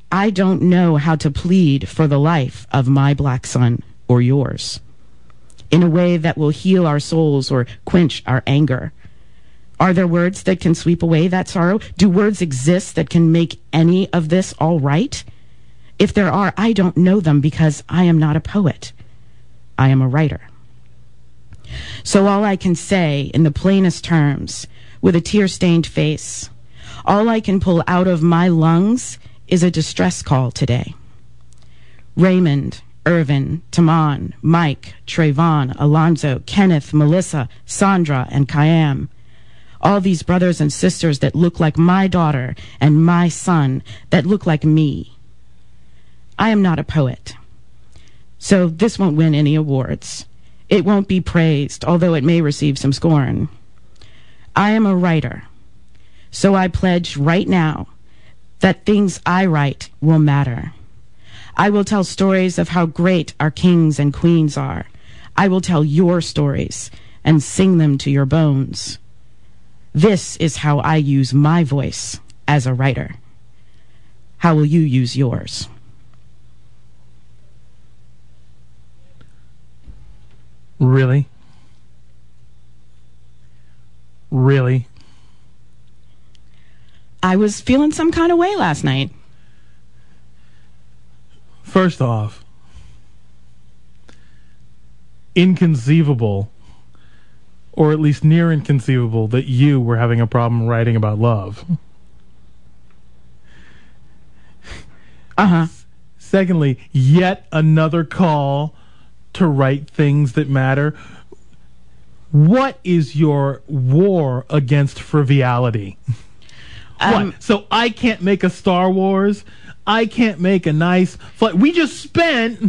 I don't know how to plead for the life of my black son or yours in a way that will heal our souls or quench our anger. Are there words that can sweep away that sorrow? Do words exist that can make any of this all right? If there are, I don't know them because I am not a poet. I am a writer. So all I can say in the plainest terms, with a tear-stained face, all I can pull out of my lungs is a distress call today. Raymond, Irvin, Taman, Mike, Trayvon, Alonzo, Kenneth, Melissa, Sandra, and Kayam. All these brothers and sisters that look like my daughter and my son, that look like me. I am not a poet, so this won't win any awards. It won't be praised, although it may receive some scorn. I am a writer, so I pledge right now that things I write will matter. I will tell stories of how great our kings and queens are. I will tell your stories and sing them to your bones. This is how I use my voice as a writer. How will you use yours? Really? Really? I was feeling some kind of way last night. First off, inconceivable, or at least near inconceivable, that you were having a problem writing about love. Uh-huh. Secondly, yet another call to write things that matter. What is your war against frivolity? What? So I can't make a Star Wars? I can't make a nice flight. We just spent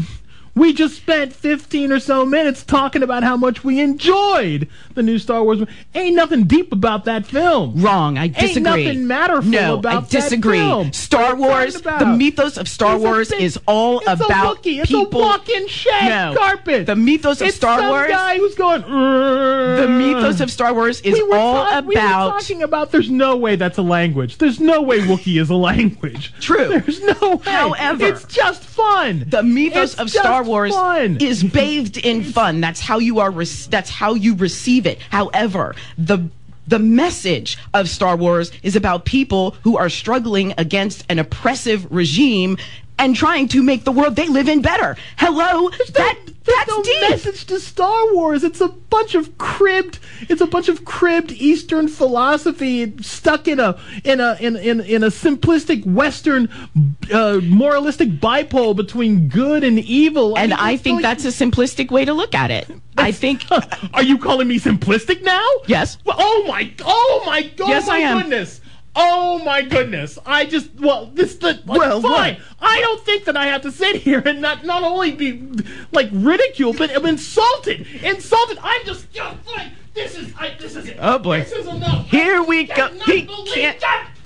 15 or so minutes talking about how much we enjoyed the new Star Wars. Ain't nothing deep about that film. Wrong. I disagree. Ain't nothing matterful about I disagree. that film. Star Wars, the mythos of Star Wars is all about people. It's a walk-in shag carpet. The mythos of Star Wars. It's some guy who's going. The mythos of Star Wars is all about. We were talking about. There's no way that's a language. There's no way Wookiee is a language. True. There's no way. However, it's just fun. The mythos of Star Wars is bathed in fun. That's how you are. That's how you receive it. However, the message of Star Wars is about people who are struggling against an oppressive regime and trying to make the world they live in better. Hello, that's no deep. Message to Star Wars. It's a bunch of cribbed Eastern philosophy stuck in a simplistic Western moralistic bipole between good and evil. And I think that's a simplistic way to look at it. I think. Are you calling me simplistic now? Yes. Well, oh my God! Yes, I am. Goodness. Oh my goodness! Fine. What? I don't think that I have to sit here and not only be like ridiculed, but I'm insulted. I'm just like this is it. Oh boy! This is enough. Here we go. He can't.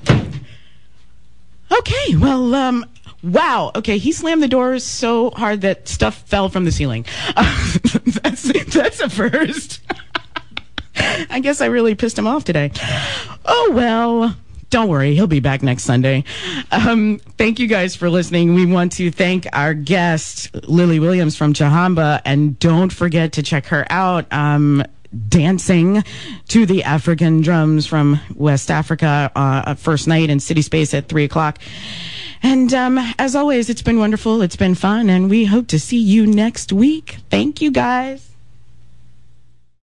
Okay. Well. Wow. Okay. He slammed the doors so hard that stuff fell from the ceiling. That's a first. I guess I really pissed him off today. Oh well. Don't worry, he'll be back next Sunday. Thank you guys for listening. We want to thank our guest, Lily Williams from Chahamba, and don't forget to check her out dancing to the African drums from West Africa first night in City Space at 3 o'clock. And as always, it's been wonderful, it's been fun, and we hope to see you next week. Thank you, guys.